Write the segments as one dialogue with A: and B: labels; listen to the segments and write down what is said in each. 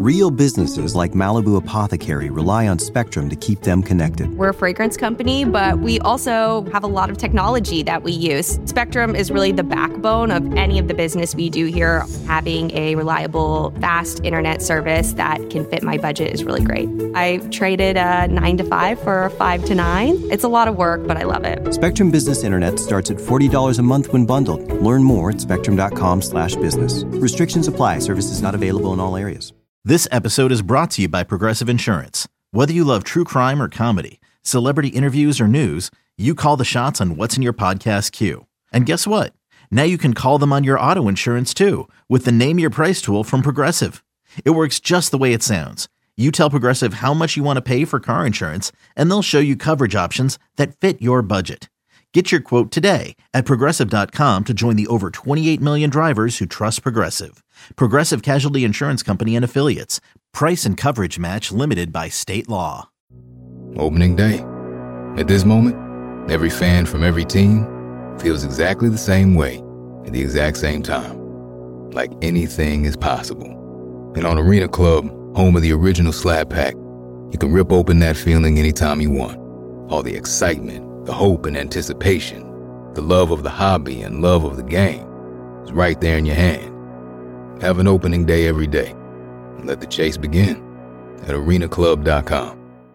A: Real businesses like Malibu Apothecary rely on Spectrum to keep them connected.
B: We're a fragrance company, but we also have a lot of technology that we use. Spectrum is really the backbone of any of the business we do here. Having a reliable, fast internet service that can fit my budget is really great. I traded a 9 to 5 for a 5 to 9. It's a lot of work, but I love it.
A: Spectrum Business Internet starts at $40 a month when bundled. Learn more at spectrum.com/business. Restrictions apply. Services not available in all areas.
C: This episode is brought to you by Progressive Insurance. Whether you love true crime or comedy, celebrity interviews or news, you call the shots on what's in your podcast queue. And guess what? Now you can call them on your auto insurance too with the Name Your Price tool from Progressive. It works just the way it sounds. You tell Progressive how much you want to pay for car insurance, and they'll show you coverage options that fit your budget. Get your quote today at Progressive.com to join the over 28 million drivers who trust Progressive. Progressive Casualty Insurance Company and Affiliates. Price and coverage match limited by state law.
D: Opening day. At this moment, every fan from every team feels exactly the same way at the exact same time. Like anything is possible. And on Arena Club, home of the original Slab Pack, you can rip open that feeling anytime you want. All the excitement, the hope and anticipation, the love of the hobby and love of the game is right there in your hand. Have an opening day every day. And let the chase begin at arenaclub.com.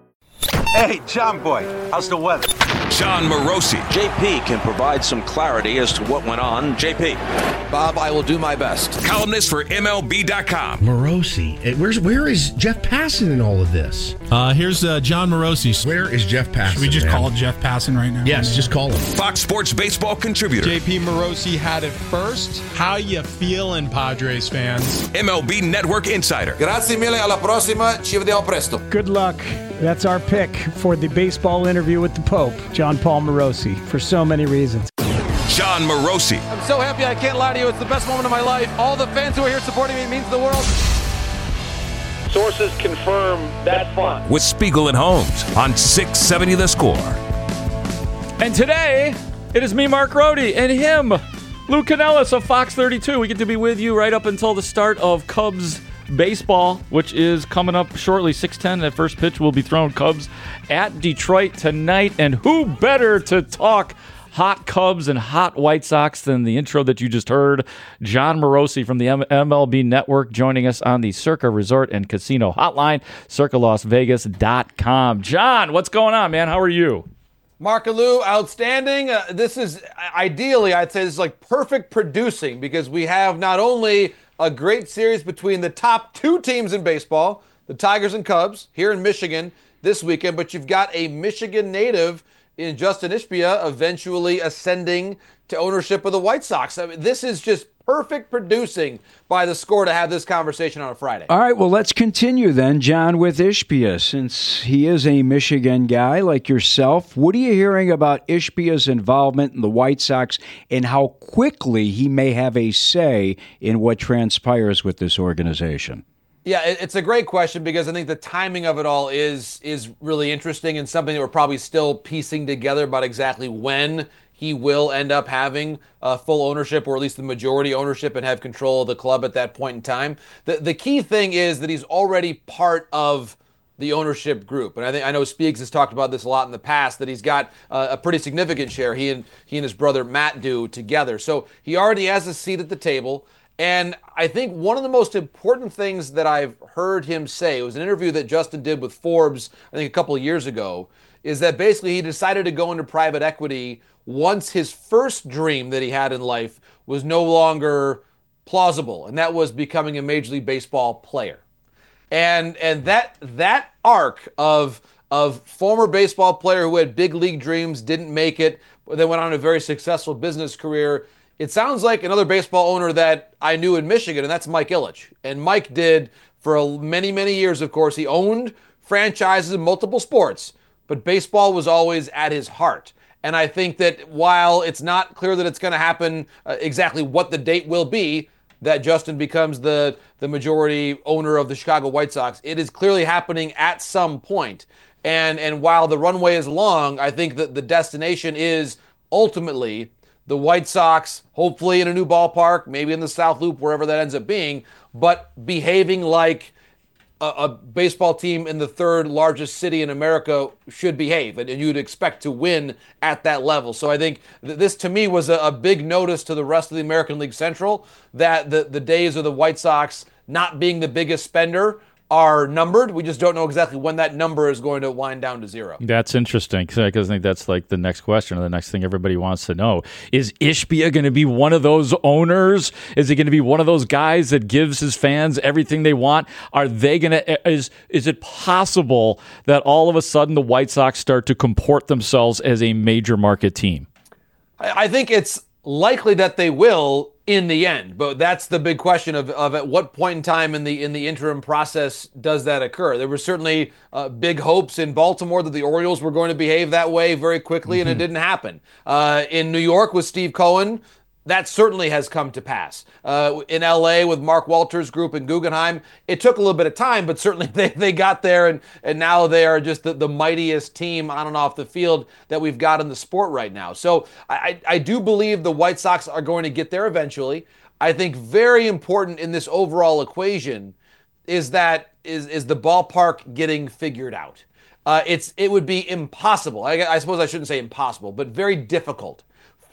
E: Hey, John Boy, how's the weather?
F: John Morosi.
G: JP can provide some clarity as to what went on. JP.
H: Bob, I will do my best.
F: Columnist for MLB.com.
I: Morosi. Where is Jeff Passan in all of this?
J: Here's John Morosi.
I: Where is Jeff Passan?
J: Should we just call Jeff Passan right now?
I: Yes, just call him.
F: Fox Sports baseball contributor.
J: JP Morosi had it first. How you feeling, Padres fans?
F: MLB Network insider.
H: Grazie mille, alla prossima. Ci vediamo presto.
K: Good luck. That's our pick for the baseball interview with the Pope, John Paul Morosi, for so many reasons.
F: John Morosi.
L: I'm so happy, I can't lie to you. It's the best moment of my life. All the fans who are here supporting me means the world.
M: Sources confirm that's fun.
F: With Spiegel and Holmes on 670 The Score.
L: And today, it is me, Mark Rohde, and him, Lou Canellis of Fox 32. We get to be with you right up until the start of Cubs baseball, which is coming up shortly. 6:10, that first pitch will be thrown. Cubs at Detroit tonight. And who better to talk hot Cubs and hot White Sox than the intro that you just heard? John Morosi from the MLB Network joining us on the Circa Resort and Casino Hotline, circalasvegas.com. John, what's going on, man? How are you?
N: Mark and Lou, outstanding. This is ideally, I'd say this is like perfect producing because we have not only a great series between the top two teams in baseball, the Tigers and Cubs, here in Michigan this weekend, but you've got a Michigan native in Justin Ishbia eventually ascending to ownership of the White Sox. I mean, this is just perfect producing by the Score to have this conversation on a Friday.
O: All right, well, let's continue then, John, with Ishbia. Since he is a Michigan guy like yourself, what are you hearing about Ishbia's involvement in the White Sox and how quickly he may have a say in what transpires with this organization?
N: Yeah, it's a great question because I think the timing of it all is really interesting and something that we're probably still piecing together about exactly when he will end up having full ownership, or at least the majority ownership, and have control of the club at that point in time. The key thing is that he's already part of the ownership group, and I know Speaks has talked about this a lot in the past, that he's got a pretty significant share. He and his brother Matt do together, so he already has a seat at the table. And I think one of the most important things that I've heard him say, it was an interview that Justin did with Forbes, I think a couple of years ago, is that basically he decided to go into private equity once his first dream that he had in life was no longer plausible, and that was becoming a Major League Baseball player. And that arc of former baseball player who had big league dreams, didn't make it, but then went on a very successful business career. It sounds like another baseball owner that I knew in Michigan, and that's Mike Ilitch. And Mike did for many, many years, of course. He owned franchises in multiple sports, but baseball was always at his heart. And I think that while it's not clear that it's going to happen exactly what the date will be, that Justin becomes the majority owner of the Chicago White Sox, it is clearly happening at some point. And while the runway is long, I think that the destination is ultimately the White Sox, hopefully in a new ballpark, maybe in the South Loop, wherever that ends up being, but behaving like a baseball team in the third largest city in America should behave, and you'd expect to win at that level. So I think this, to me, was a big notice to the rest of the American League Central that the days of the White Sox not being the biggest spender are numbered. We just don't know exactly when that number is going to wind down to zero.
L: That's interesting, because I think that's like the next question, or the next thing everybody wants to know. Is Ishbia going to be one of those owners? Is he going to be one of those guys that gives his fans everything they want? Are they going to? Is it possible that all of a sudden the White Sox start to comport themselves as a major market team?
N: I think it's likely that they will in the end, but that's the big question of at what point in time in the interim process does that occur. There were certainly big hopes in Baltimore that the Orioles were going to behave that way very quickly, and it didn't happen. In New York with Steve Cohen, that certainly has come to pass. In L.A. with Mark Walters' group in Guggenheim, it took a little bit of time, but certainly they got there, and now they are just the mightiest team on and off the field that we've got in the sport right now. So I do believe the White Sox are going to get there eventually. I think very important in this overall equation is the ballpark getting figured out. It would be impossible. I suppose I shouldn't say impossible, but very difficult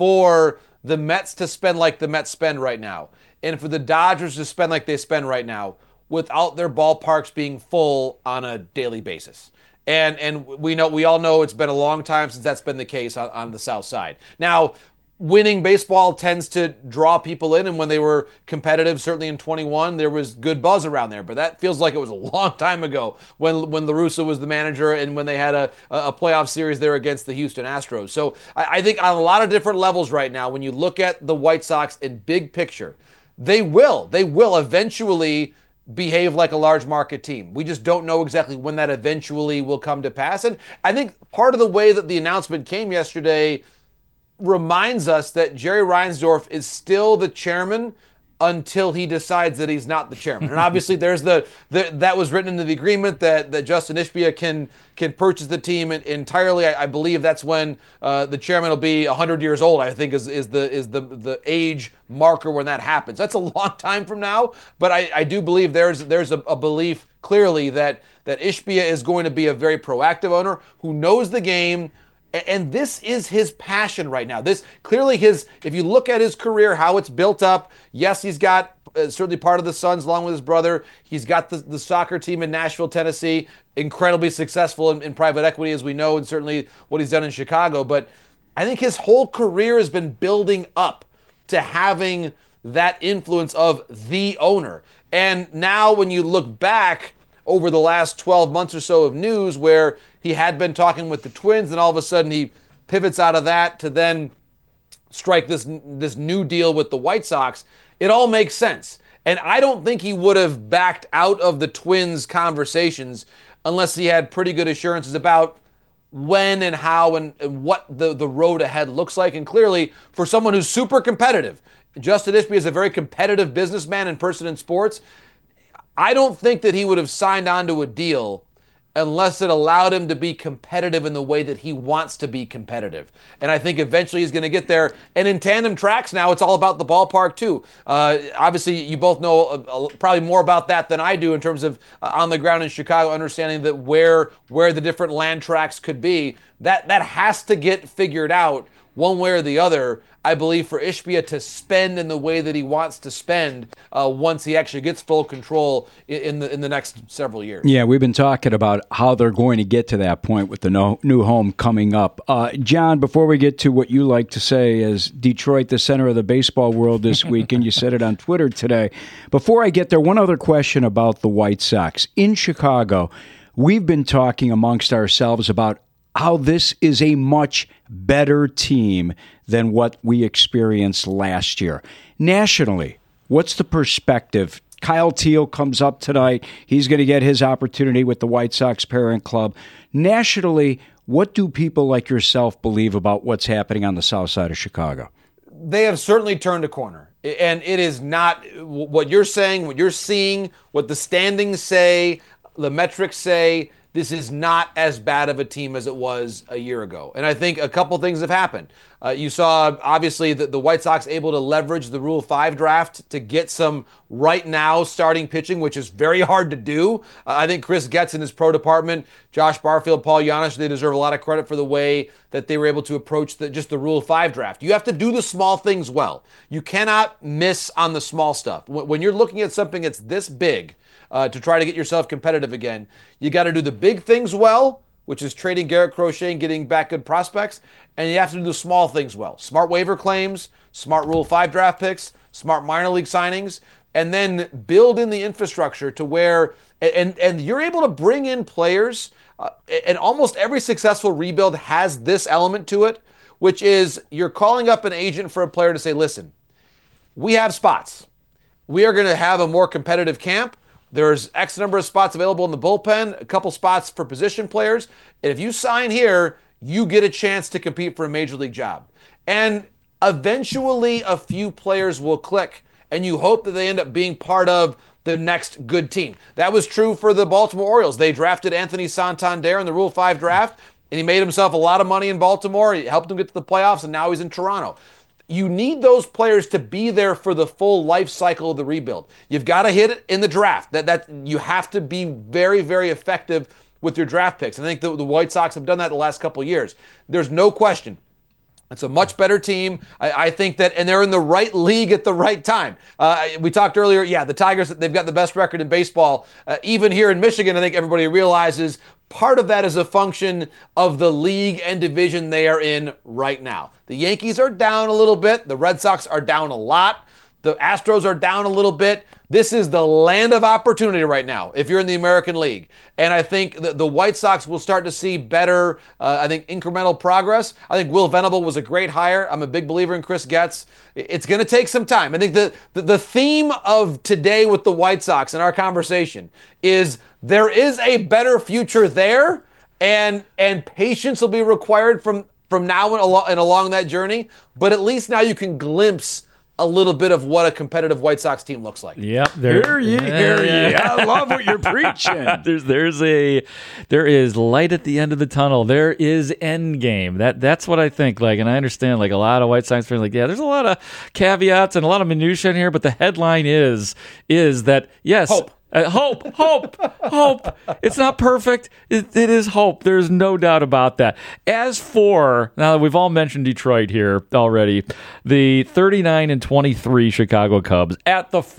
N: for the Mets to spend like the Mets spend right now, and for the Dodgers to spend like they spend right now, without their ballparks being full on a daily basis. And we all know it's been a long time since that's been the case on the South Side. Now, winning baseball tends to draw people in, and when they were competitive, certainly in 21, there was good buzz around there. But that feels like it was a long time ago when La Russa was the manager and when they had a playoff series there against the Houston Astros. So I think on a lot of different levels right now, when you look at the White Sox in big picture, they will eventually behave like a large market team. We just don't know exactly when that eventually will come to pass. And I think part of the way that the announcement came yesterday reminds us that Jerry Reinsdorf is still the chairman until he decides that he's not the chairman. And obviously there's that was written into the agreement that Justin Ishbia can purchase the team entirely. I believe that's when the chairman will be 100 years old, I think is the age marker when that happens. That's a long time from now, but I do believe there's a belief clearly that Ishbia is going to be a very proactive owner who knows the game. And this is his passion right now. This clearly if you look at his career, how it's built up, yes, he's got certainly part of the Suns along with his brother. He's got the soccer team in Nashville, Tennessee, incredibly successful in private equity, as we know, and certainly what he's done in Chicago. But I think his whole career has been building up to having that influence of the owner. And now when you look back over the last 12 months or so of news where he had been talking with the Twins, and all of a sudden he pivots out of that to then strike this new deal with the White Sox. It all makes sense. And I don't think he would have backed out of the Twins conversations unless he had pretty good assurances about when and how and what the road ahead looks like. And clearly, for someone who's super competitive, Justin Ishbia is a very competitive businessman and person in sports. I don't think that he would have signed on to a deal unless it allowed him to be competitive in the way that he wants to be competitive. And I think eventually he's going to get there. And in tandem tracks now, it's all about the ballpark too. Obviously, you both know probably more about that than I do in terms of on the ground in Chicago, understanding that where the different land tracks could be. That has to get figured out one way or the other, I believe, for Ishbia to spend in the way that he wants to spend once he actually gets full control in the next several years.
O: Yeah, we've been talking about how they're going to get to that point with the new home coming up. John, before we get to what you like to say as Detroit, the center of the baseball world this week, and you said it on Twitter today. Before I get there, one other question about the White Sox. In Chicago, we've been talking amongst ourselves about how this is a much better team than what we experienced last year. Nationally, what's the perspective? Kyle Teal comes up tonight. He's going to get his opportunity with the White Sox parent club. Nationally, what do people like yourself believe about what's happening on the south side of Chicago?
N: They have certainly turned a corner. And it is not what you're saying, what you're seeing, what the standings say, the metrics say. this is not as bad of a team as it was a year ago. And I think a couple things have happened. You saw, obviously, the White Sox able to leverage the Rule 5 draft to get some right now starting pitching, which is very hard to do. I think Chris Getz in his pro department, Josh Barfield, Paul Janish, they deserve a lot of credit for the way that they were able to approach just the Rule 5 draft. You have to do the small things well. You cannot miss on the small stuff. When you're looking at something that's this big, to try to get yourself competitive again, you got to do the big things well, which is trading Garrett Crochet and getting back good prospects, and you have to do the small things well. Smart waiver claims, smart Rule 5 draft picks, smart minor league signings, and then build in the infrastructure to where, and you're able to bring in players, and almost every successful rebuild has this element to it, which is you're calling up an agent for a player to say, listen, we have spots. We are going to have a more competitive camp. There's X number of spots available in the bullpen, a couple spots for position players. And if you sign here, you get a chance to compete for a major league job. And eventually a few players will click, and you hope that they end up being part of the next good team. That was true for the Baltimore Orioles. They drafted Anthony Santander in the Rule 5 draft, and he made himself a lot of money in Baltimore. He helped them get to the playoffs, and now he's in Toronto. You need those players to be there for the full life cycle of the rebuild. You've got to hit it in the draft. That you have to be very, very effective with your draft picks. And I think the White Sox have done that the last couple of years. There's no question. It's a much better team. I think that, and they're in the right league at the right time. We talked earlier, the Tigers, they've got the best record in baseball. Even here in Michigan, I think everybody realizes part of that is a function of the league and division they are in right now. The Yankees are down a little bit. The Red Sox are down a lot. The Astros are down a little bit. This is the land of opportunity right now if you're in the American League. And I think the White Sox will start to see better, incremental progress. I think Will Venable was a great hire. I'm a big believer in Chris Getz. It's going to take some time. I think the theme of today with the White Sox in our conversation is there is a better future there, and patience will be required from now and along that journey. But at least now you can glimpse a little bit of what a competitive White Sox team looks like.
L: Yep.
O: Hear ye. I love what you're preaching.
L: There is light at the end of the tunnel. There is end game. That's what I think. And I understand, a lot of White Sox fans are there's a lot of caveats and a lot of minutia in here, but the headline is that, yes.
N: Hope.
L: Hope. It's not perfect. It is hope. There's no doubt about that. As for, now that we've all mentioned Detroit here already, the 39-23 Chicago Cubs at the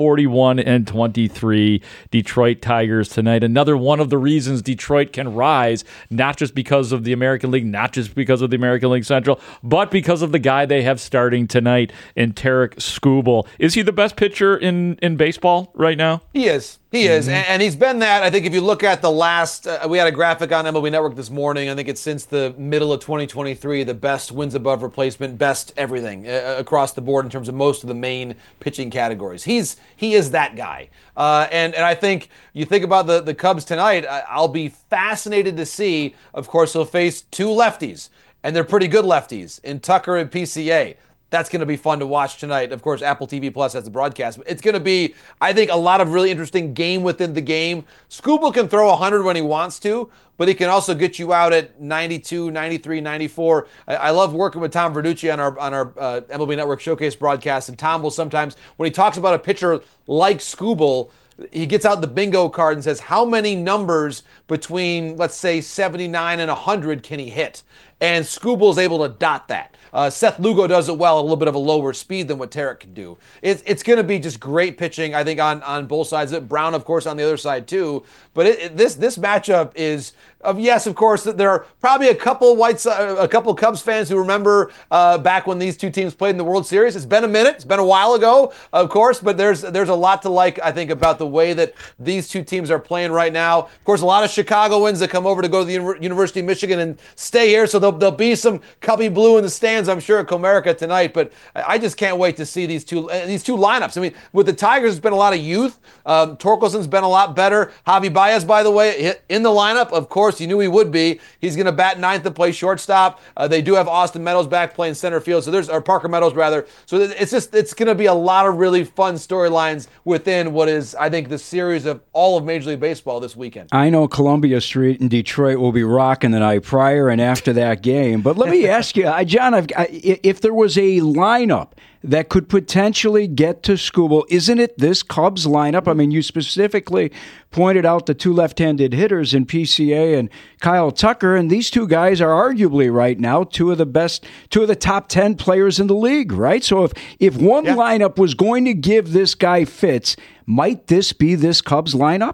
L: 41-23 Detroit Tigers tonight. Another one of the reasons Detroit can rise, not just because of the American League, not just because of the American League Central, but because of the guy they have starting tonight in Tarik Skubal. Is he the best pitcher in baseball right now?
N: He is. He is, and he's been that. I think if you look at the last, we had a graphic on MLB Network this morning. I think it's since the middle of 2023, the best wins above replacement, best everything across the board in terms of most of the main pitching categories. He is that guy. And I think you think about the Cubs tonight, I'll be fascinated to see, of course, he'll face two lefties, and they're pretty good lefties in Tucker and PCA. That's going to be fun to watch tonight. Of course, Apple TV Plus has the broadcast. But it's going to be, I think, a lot of really interesting game within the game. Skubal can throw 100 when he wants to, but he can also get you out at 92, 93, 94. I love working with Tom Verducci on our MLB Network Showcase broadcast, and Tom will sometimes, when he talks about a pitcher like Skubal, he gets out the bingo card and says, how many numbers between, let's say, 79 and 100 can he hit? And Skubal's able to dot that. Seth Lugo does it well at a little bit of a lower speed than what Tarik can do. It's going to be just great pitching, I think, on both sides of it. Brown, of course, on the other side, too. But this matchup is, yes, of course, there are probably a couple Cubs fans who remember back when these two teams played in the World Series. It's been a minute. It's been a while ago, of course, but there's a lot to like, I think, about the way that these two teams are playing right now. Of course, a lot of Chicagoans that come over to go to the University of Michigan and stay here, so they'll there'll be some Cubby blue in the stands, I'm sure, at Comerica tonight. But I just can't wait to see these two lineups. I mean, with the Tigers, there's been a lot of youth. Torkelson's been a lot better. Javi Baez, by the way, in the lineup. Of course, you knew he would be. He's going to bat ninth and play shortstop. They do have Austin Meadows back playing center field. Or Parker Meadows, rather. So it's going to be a lot of really fun storylines within what is, I think, the series of all of Major League Baseball this weekend.
O: I know Columbia Street in Detroit will be rocking the night prior and after that game. But let me ask you, John, if there was a lineup that could potentially get to Skubal, isn't it this Cubs lineup? I mean, you specifically pointed out the two left-handed hitters in PCA and Kyle Tucker, and these two guys are arguably right now two of the top 10 players in the league, right? So if one lineup was going to give this guy fits, might this be this Cubs lineup?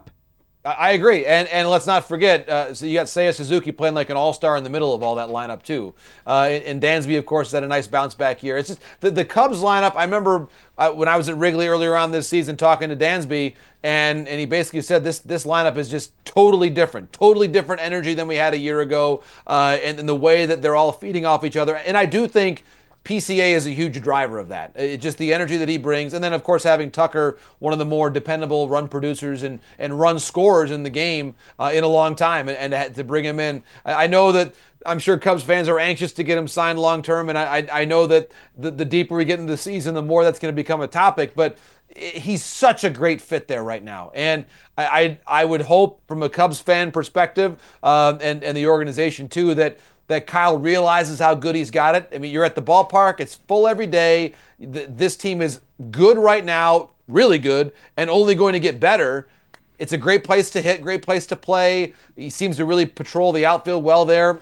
N: I agree, and let's not forget, so you got Seiya Suzuki playing like an all-star in the middle of all that lineup too. And Dansby, of course, had a nice bounce-back year. It's just the Cubs lineup. I remember when I was at Wrigley earlier on this season talking to Dansby, and he basically said this lineup is just totally different energy than we had a year ago, and the way that they're all feeding off each other. And I do think PCA is a huge driver of that. It's just the energy that he brings. And then, of course, having Tucker, one of the more dependable run producers and run scorers in the game in a long time, and to bring him in. I know that I'm sure Cubs fans are anxious to get him signed long term, and I know that the deeper we get into the season, the more that's going to become a topic. But he's such a great fit there right now. And I would hope from a Cubs fan perspective and the organization too that Kyle realizes how good he's got it. I mean, you're at the ballpark. It's full every day. This team is good right now, really good, and only going to get better. It's a great place to hit, great place to play. He seems to really patrol the outfield well there.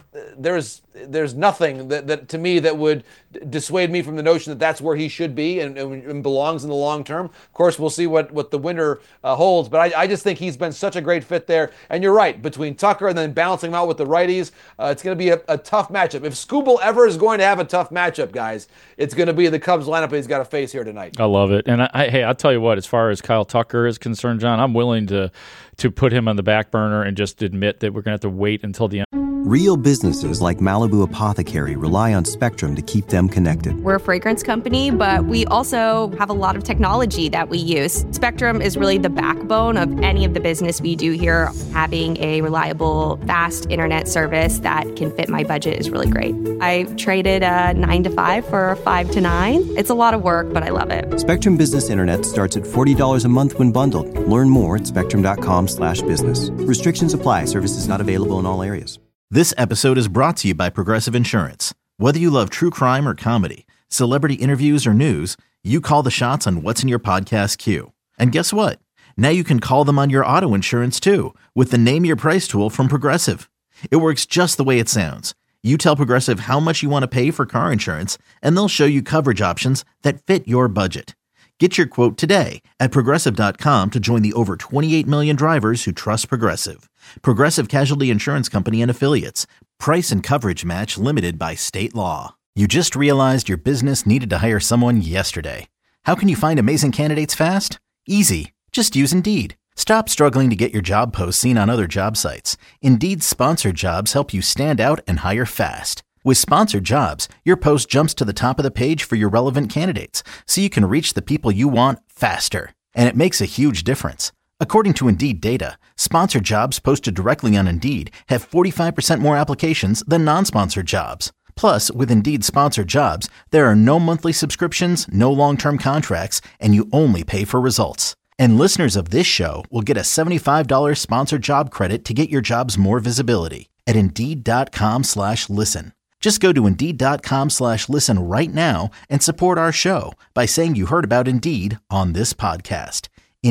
N: There's nothing that to me that would dissuade me from the notion that that's where he should be and belongs in the long term. Of course, we'll see what the winter holds, but I just think he's been such a great fit there. And you're right, between Tucker and then balancing him out with the righties, it's going to be a tough matchup. If Skubal ever is going to have a tough matchup, guys, it's going to be the Cubs lineup he's got to face here tonight.
L: I love it. And I'll tell you what, as far as Kyle Tucker is concerned, John, I'm willing to put him on the back burner and just admit that we're going to have to wait until the end.
A: Real businesses like Malibu Apothecary rely on Spectrum to keep them connected.
B: We're a fragrance company, but we also have a lot of technology that we use. Spectrum is really the backbone of any of the business we do here. Having a reliable, fast internet service that can fit my budget is really great. I traded a 9 to 5 for a 5 to 9. It's a lot of work, but I love it.
A: Spectrum Business Internet starts at $40 a month when bundled. Learn more at spectrum.com/business. Restrictions apply. Services not available in all areas.
C: This episode is brought to you by Progressive Insurance. Whether you love true crime or comedy, celebrity interviews or news, you call the shots on what's in your podcast queue. And guess what? Now you can call them on your auto insurance too with the Name Your Price tool from Progressive. It works just the way it sounds. You tell Progressive how much you want to pay for car insurance, and they'll show you coverage options that fit your budget. Get your quote today at Progressive.com to join the over 28 million drivers who trust Progressive. Progressive Casualty Insurance Company and Affiliates. Price and coverage match limited by state law. You just realized your business needed to hire someone yesterday. How can you find amazing candidates fast? Easy. Just use Indeed. Stop struggling to get your job posts seen on other job sites. Indeed's sponsored jobs help you stand out and hire fast. With sponsored jobs, your post jumps to the top of the page for your relevant candidates, so you can reach the people you want faster. And it makes a huge difference. According to Indeed data, sponsored jobs posted directly on Indeed have 45% more applications than non-sponsored jobs. Plus, with Indeed sponsored jobs, there are no monthly subscriptions, no long-term contracts, and you only pay for results. And listeners of this show will get a $75 sponsored job credit to get your jobs more visibility at Indeed.com/listen. Just go to Indeed.com/listen right now and support our show by saying you heard about Indeed on this podcast.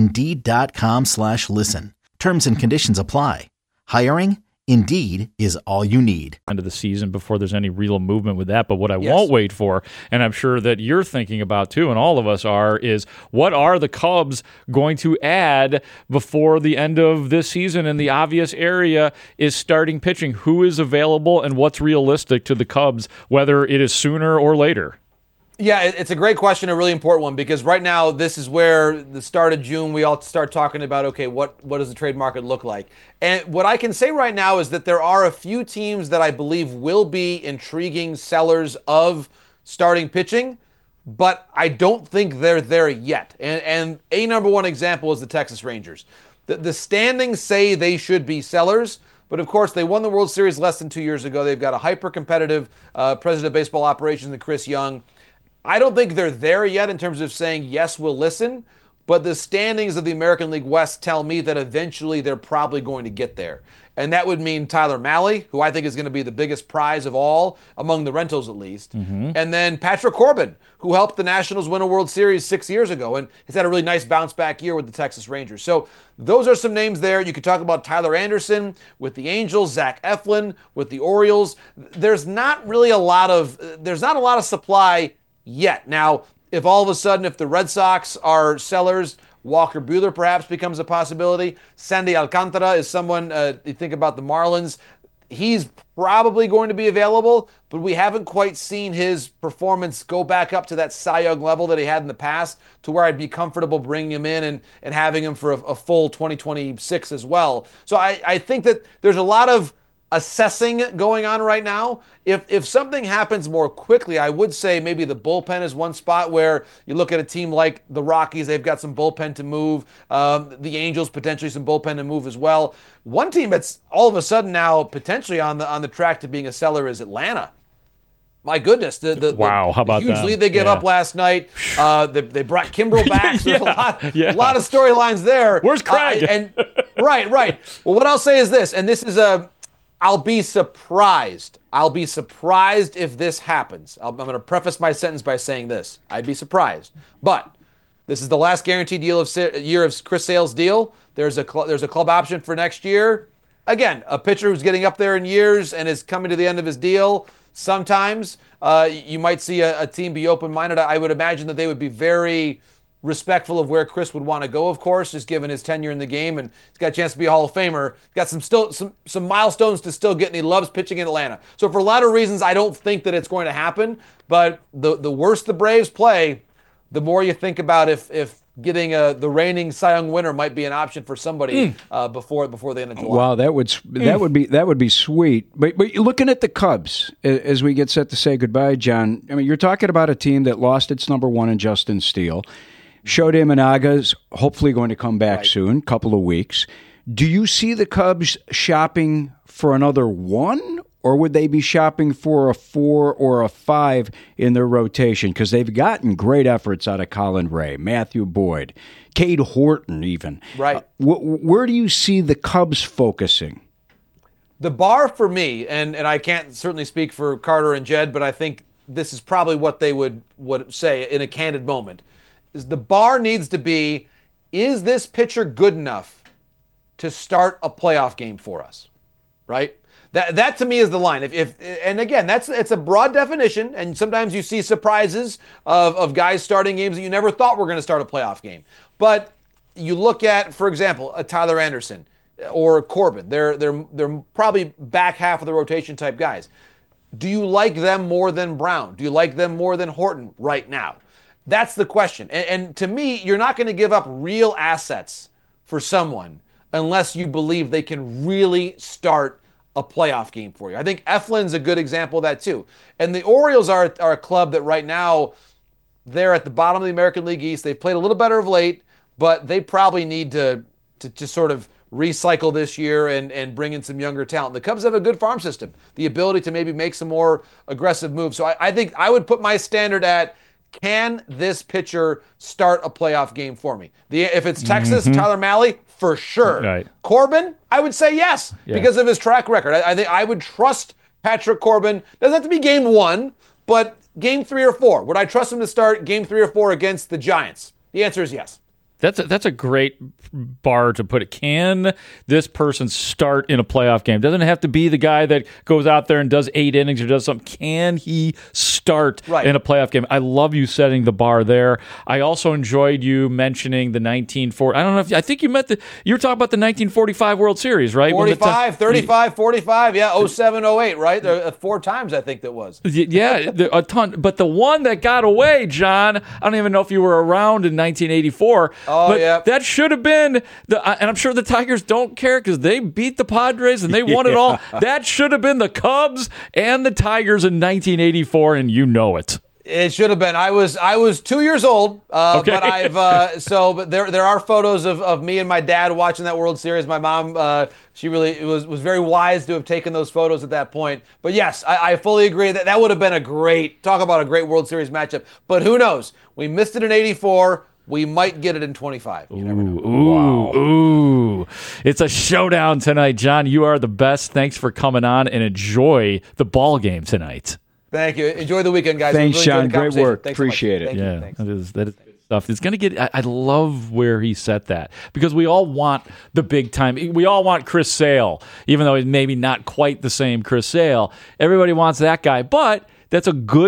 C: Indeed.com/listen. Terms and conditions apply. Hiring? Indeed is all you need.
L: End of the season before there's any real movement with that. But what I won't wait for, and I'm sure that you're thinking about too, and all of us are, is what are the Cubs going to add before the end of this season? And the obvious area is starting pitching. Who is available and what's realistic to the Cubs, whether it is sooner or later?
N: Yeah, it's a great question, a really important one, because right now this is where the start of June we all start talking about, okay, what does the trade market look like? And what I can say right now is that there are a few teams that I believe will be intriguing sellers of starting pitching, but I don't think they're there yet. And a number one example is the Texas Rangers. The standings say they should be sellers, but of course they won the World Series less than 2 years ago. They've got a hyper-competitive president of baseball operations, Chris Young. I don't think they're there yet in terms of saying, yes, we'll listen, but the standings of the American League West tell me that eventually they're probably going to get there. And that would mean Tyler Mahle, who I think is going to be the biggest prize of all, among the rentals at least. Mm-hmm. And then Patrick Corbin, who helped the Nationals win a World Series 6 years ago and has had a really nice bounce-back year with the Texas Rangers. So those are some names there. You could talk about Tyler Anderson with the Angels, Zach Eflin with the Orioles. There's not a lot of supply yet. Now, if all of a sudden, if the Red Sox are sellers, Walker Buehler perhaps becomes a possibility. Sandy Alcantara is someone, you think about the Marlins, he's probably going to be available, but we haven't quite seen his performance go back up to that Cy Young level that he had in the past, to where I'd be comfortable bringing him in and having him for a full 2026 as well. So I think that there's a lot of assessing going on right now. If something happens more quickly, I would say maybe the bullpen is one spot where you look at a team like the Rockies, they've got some bullpen to move. The Angels, potentially some bullpen to move as well. One team that's all of a sudden now potentially on the track to being a seller is Atlanta. My goodness.
L: Wow, how about
N: the huge
L: that?
N: lead they gave up last night. They brought Kimbrel back. So there's a lot of storylines there.
L: Where's Craig?
N: Right. Well, what I'll say is this, and this is I'll be surprised. I'll be surprised if this happens. I'm going to preface my sentence by saying this. I'd be surprised. But this is the last guaranteed year of Chris Sale's deal. There's a club option for next year. Again, a pitcher who's getting up there in years and is coming to the end of his deal. Sometimes you might see a team be open-minded. I would imagine that they would be very respectful of where Chris would want to go, of course, just given his tenure in the game, and he's got a chance to be a Hall of Famer. Got some milestones to still get, and he loves pitching in Atlanta. So for a lot of reasons, I don't think that it's going to happen, but the worse the Braves play, the more you think about if getting the reigning Cy Young winner might be an option for somebody before the end of July.
O: Wow, that would be sweet. But you're looking at the Cubs as we get set to say goodbye, John. I mean, you're talking about a team that lost its number one in Justin Steele. Shota Imanaga's hopefully going to come back soon, couple of weeks. Do you see the Cubs shopping for another one, or would they be shopping for a 4 or a 5 in their rotation? Because they've gotten great efforts out of Colin Ray, Matthew Boyd, Cade Horton even.
N: Right.
O: Where do you see the Cubs focusing?
N: The bar for me, and I can't certainly speak for Carter and Jed, but I think this is probably what they would say in a candid moment, is the bar needs to be, is this pitcher good enough to start a playoff game for us, right? That to me is the line. And again, it's a broad definition, and sometimes you see surprises of guys starting games that you never thought were going to start a playoff game. But you look at, for example, a Tyler Anderson or Corbin. They're probably back half of the rotation type guys. Do you like them more than Brown? Do you like them more than Horton right now? That's the question. And to me, you're not going to give up real assets for someone unless you believe they can really start a playoff game for you. I think Eflin's a good example of that too. And the Orioles are a club that right now, they're at the bottom of the American League East. They've played a little better of late, but they probably need to sort of recycle this year and bring in some younger talent. The Cubs have a good farm system, the ability to maybe make some more aggressive moves. So I think I would put my standard at, can this pitcher start a playoff game for me? If it's Texas, Tyler Mahle, for sure.
L: Right.
N: Corbin, I would say yes, because of his track record. I think I would trust Patrick Corbin. Doesn't have to be game 1, but game 3 or 4. Would I trust him to start game 3 or 4 against the Giants? The answer is yes.
L: That's a great bar to put it. Can this person start in a playoff game? Doesn't have to be the guy that goes out there and does 8 innings or does something. Can he start in a playoff game? I love you setting the bar there. I also enjoyed you mentioning the 1940. I don't know if I think you were talking about the 1945 World Series, right?
N: 45, 35, 45, 07, 08, right? There 4 times I think that was.
L: Yeah, a ton. But the one that got away, John, I don't even know if you were around in 1984.
N: Oh, yeah.
L: That should have been, and I'm sure the Tigers don't care because they beat the Padres and they won it all. That should have been the Cubs and the Tigers in 1984, and you know it.
N: It should have been. I was 2 years old,
L: okay.
N: But but there are photos of me and my dad watching that World Series. My mom, she really was very wise to have taken those photos at that point. But yes, I fully agree that would have been talk about a great World Series matchup. But who knows? We missed it in 84. We might get it in 25. You never know.
L: Ooh. It's a showdown tonight, John. You are the best. Thanks for coming on, and enjoy the ball game tonight.
N: Thank you. Enjoy the weekend, guys.
O: Thanks, John. Great work.
N: Thanks
O: Appreciate
N: so
O: it.
L: That is good stuff. It's going to get. I love where he set that because we all want the big time. We all want Chris Sale, even though he's maybe not quite the same Chris Sale. Everybody wants that guy, but that's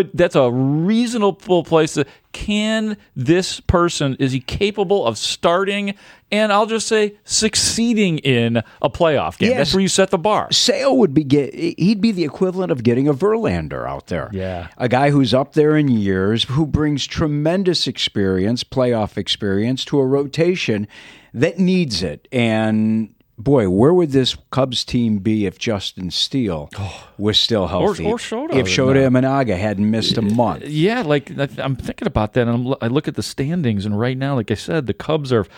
L: a reasonable place to. Can this person, is he capable of starting and I'll just say succeeding in a playoff game? Yes. That's where you set the bar.
O: Sale would he'd be the equivalent of getting a Verlander out there.
L: Yeah.
O: A guy who's up there in years, who brings tremendous experience, playoff experience to a rotation that needs it. And boy, where would this Cubs team be if Justin Steele was still healthy?
L: Or Shota.
O: If Shota Imanaga hadn't missed a month.
L: Yeah, I'm thinking about that, and I look at the standings, and right now, like I said, the Cubs are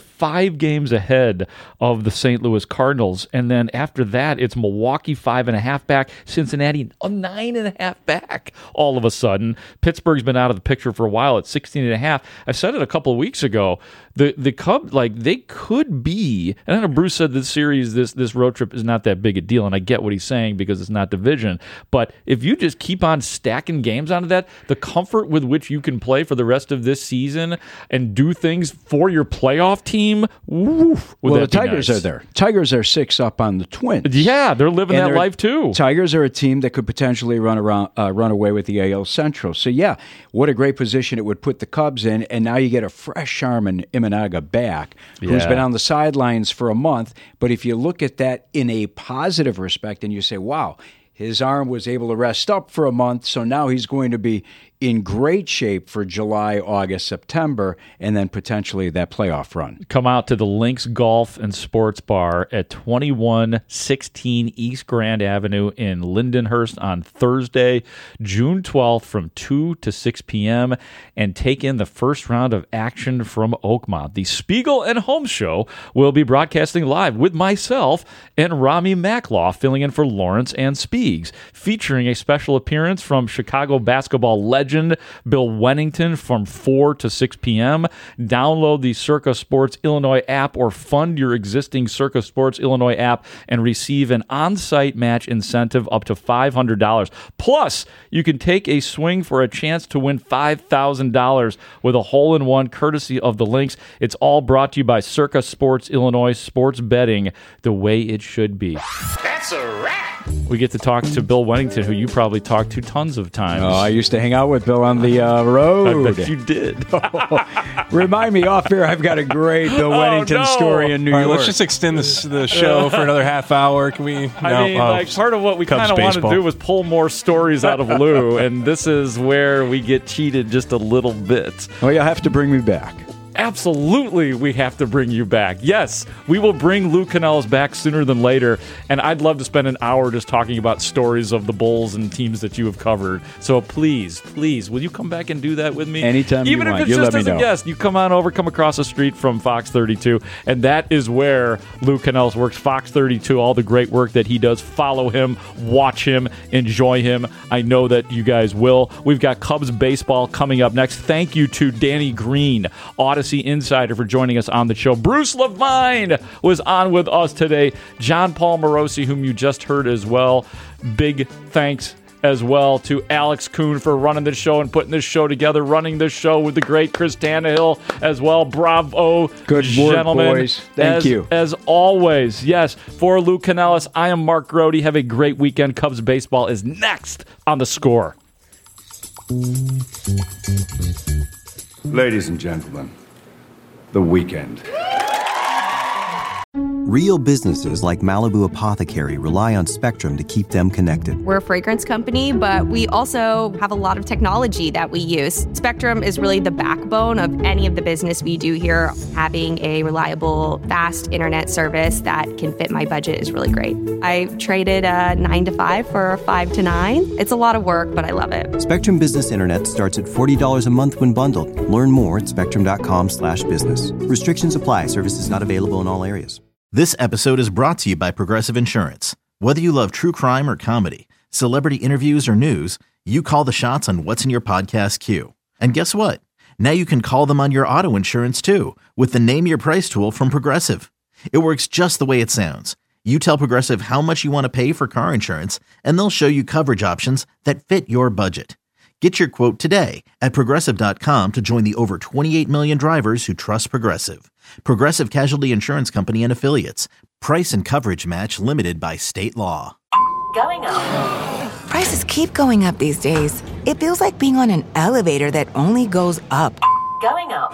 L: 5 games ahead of the St. Louis Cardinals, and then after that, it's Milwaukee 5.5 back, Cincinnati 9.5 back. All of a sudden, Pittsburgh's been out of the picture for a while at 16.5. I said it a couple of weeks ago. The Cubs, they could be, and I know Bruce said this series, this road trip is not that big a deal, and I get what he's saying because it's not division. But if you just keep on stacking games onto that, the comfort with which you can play for the rest of this season and do things for your playoff team,
O: the Tigers are there. Tigers are 6 up on the Twins.
L: Yeah, they're living that life too.
O: Tigers are a team that could potentially run away with the AL Central. So yeah, what a great position it would put the Cubs in, and now you get a fresh arm in Imanaga back, who's been on the sidelines for a month. But if you look at that in a positive respect and you say, wow, his arm was able to rest up for a month, so now he's going to be in great shape for July, August, September, and then potentially that playoff run.
L: Come out to the Lynx Golf and Sports Bar at 2116 East Grand Avenue in Lindenhurst on Thursday, June 12th from 2 to 6 p.m. and take in the first round of action from Oakmont. The Spiegel and Holmes Show will be broadcasting live with myself and Rami Maclaw filling in for Lawrence and Speegs, featuring a special appearance from Chicago basketball legend Bill Wennington from 4 to 6 p.m. Download the Circa Sports Illinois app or fund your existing Circa Sports Illinois app and receive an on-site match incentive up to $500. Plus, you can take a swing for a chance to win $5,000 with a hole-in-one courtesy of the Lynx. It's all brought to you by Circa Sports Illinois, sports betting the way it should be.
M: That's a wrap.
L: We get to talk to Bill Wennington, who you probably talked to tons of times.
O: Oh, I used to hang out with Bill on the road.
L: I bet you did.
O: Remind me off here, I've got a great Bill Wennington story in New York.
P: Let's just extend the show for another half hour. Can we?
L: Part of what we kind of wanted to do was pull more stories out of Lou, and this is where we get cheated just a little bit.
O: Well, you'll have to bring me back.
L: Absolutely, we have to bring you back. Yes, we will bring Lou Canellis back sooner than later, and I'd love to spend an hour just talking about stories of the Bulls and teams that you have covered. So please, will you come back and do that with me?
O: Anytime
L: you want. Even if it's just as a guest, you come on over, come across the street from Fox 32, and that is where Lou Canellis works, Fox 32, all the great work that he does. Follow him, watch him, enjoy him. I know that you guys will. We've got Cubs baseball coming up next. Thank you to Danny Green, Odyssey Insider, for joining us on the show. Bruce Levine was on with us today. John Paul Morosi, whom you just heard as well. Big thanks as well to Alex Kuhn for running this show and putting this show together, running this show with the great Chris Tannehill as well. Bravo,
O: good
L: gentlemen.
O: Work, boys. Thank you.
L: As always, yes, for Lou Canellis, I am Mark Grody. Have a great weekend. Cubs baseball is next on The Score.
Q: Ladies and gentlemen, the weekend.
A: Real businesses like Malibu Apothecary rely on Spectrum to keep them connected.
B: We're a fragrance company, but we also have a lot of technology that we use. Spectrum is really the backbone of any of the business we do here. Having a reliable, fast internet service that can fit my budget is really great. I traded a 9 to 5 for a 5 to 9. It's a lot of work, but I love it.
A: Spectrum Business Internet starts at $40 a month when bundled. Learn more at spectrum.com/business. Restrictions apply. Services not available in all areas.
C: This episode is brought to you by Progressive Insurance. Whether you love true crime or comedy, celebrity interviews or news, you call the shots on what's in your podcast queue. And guess what? Now you can call them on your auto insurance too with the Name Your Price tool from Progressive. It works just the way it sounds. You tell Progressive how much you want to pay for car insurance, and they'll show you coverage options that fit your budget. Get your quote today at Progressive.com to join the over 28 million drivers who trust Progressive. Progressive Casualty Insurance Company and Affiliates. Price and coverage match limited by state law.
R: Going up. Prices keep going up these days. It feels like being on an elevator that only goes up. Going up.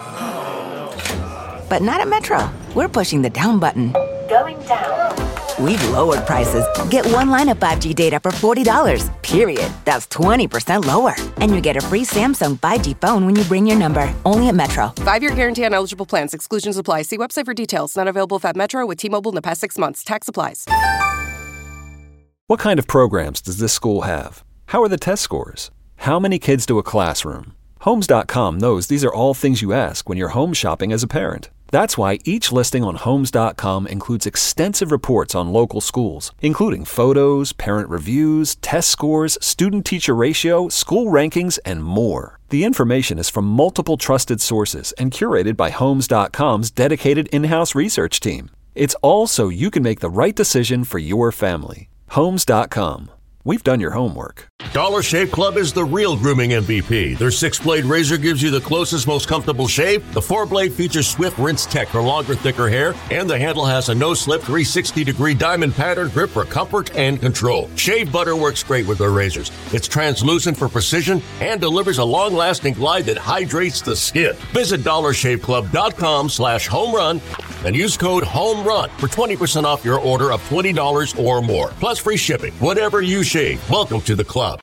R: But not at Metro. We're pushing the down button. Going down. We've lowered prices. Get one line of 5G data for $40, period. That's 20% lower. And you get a free Samsung 5G phone when you bring your number. Only at Metro.
S: 5-year guarantee on eligible plans. Exclusions apply. See website for details. Not available at Metro with T-Mobile in the past 6 months. Tax applies.
T: What kind of programs does this school have? How are the test scores? How many kids do a classroom? Homes.com knows these are all things you ask when you're home shopping as a parent. That's why each listing on Homes.com includes extensive reports on local schools, including photos, parent reviews, test scores, student-teacher ratio, school rankings, and more. The information is from multiple trusted sources and curated by Homes.com's dedicated in-house research team. It's all so you can make the right decision for your family. Homes.com. We've done your homework.
U: Dollar Shave Club is the real grooming MVP. Their 6-blade razor gives you the closest, most comfortable shave. The 4-blade features Swift Rinse Tech for longer, thicker hair. And the handle has a no-slip 360-degree diamond pattern grip for comfort and control. Shave butter works great with their razors. It's translucent for precision and delivers a long-lasting glide that hydrates the skin. Visit DollarShaveClub.com/homerun and use code HOMERUN for 20% off your order of $20 or more. Plus free shipping. Whatever you shave, welcome to the club.